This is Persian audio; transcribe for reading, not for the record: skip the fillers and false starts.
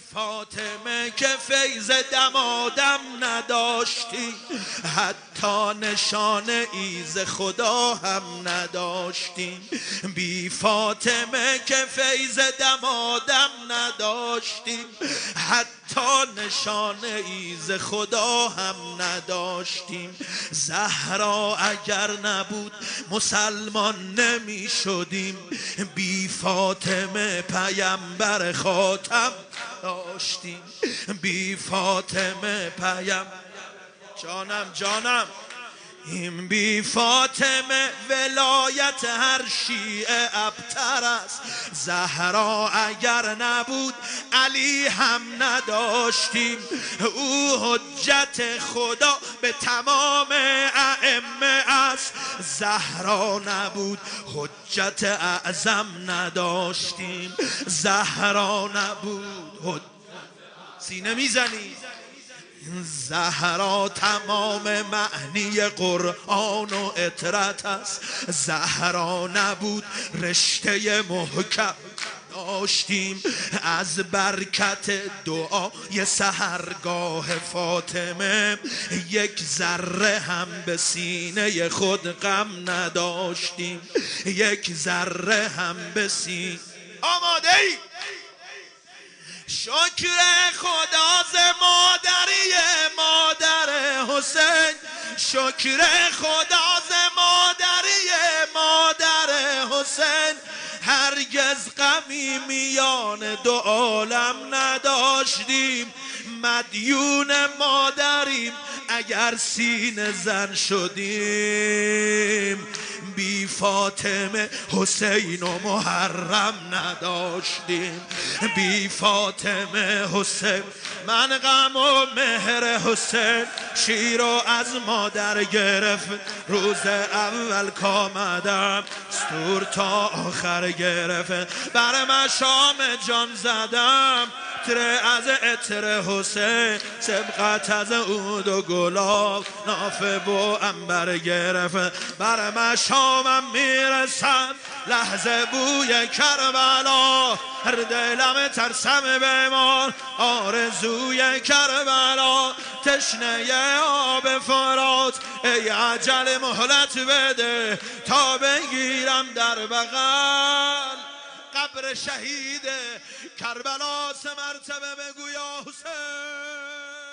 فاطمه که فیض دمادم نداشتی، حتی نشان ایز خدا هم نداشتیم. بی فاطمه که فیض دمادم نداشتیم، حتی نشان ایز خدا هم نداشتیم. زهرا اگر نبود مسلمان نمی شدیم، بی فاطمه پیامبر خاتم داشتیم. بی فاطمه جانم این بی فاطمه ولایت هر شیعه ابتر است. زهرا اگر نبود علی هم نداشتیم. او حجت خدا به تمام ائمه است. زهرا نبود حجت اعظم نداشتیم. زهرا نبود سینه میزنی. زهرا تمام معنی قرآن و اطرت است. زهرا نبود رشته محکم داشتیم. از برکت دعای سحرگاه فاطمه یک ذره هم به سینه خود غم نداشتیم. یک ذره هم به سینه. آماده ای؟ شکر خدا ز مادری مادر حسین، شکر خدا ز مادری مادر حسین. هرگز غمی میان دو عالم نداشتیم. مدیون مادریم اگر سینه زن شدیم. بی فاطمه حسین و محرم نداشتیم. بی فاطمه حسین من غم و مهر حسین. شیر و از مادر گرفت روز اول کامدم. ستور تا آخر گرفت بر مشام جان زدم. عطر از عطر حسین، سبقت از عود و گلاب، نافه و عنبر گرفت بر مشامم میرسد لحظه بوی کربلا. هر دلم ترسم بمان آرزوی کربلا. تشنه آب فرات ای عجل مهلت بده تا بگیرم در بغل قبر شهید کربلا. سه مرتبه بگو یا حسین.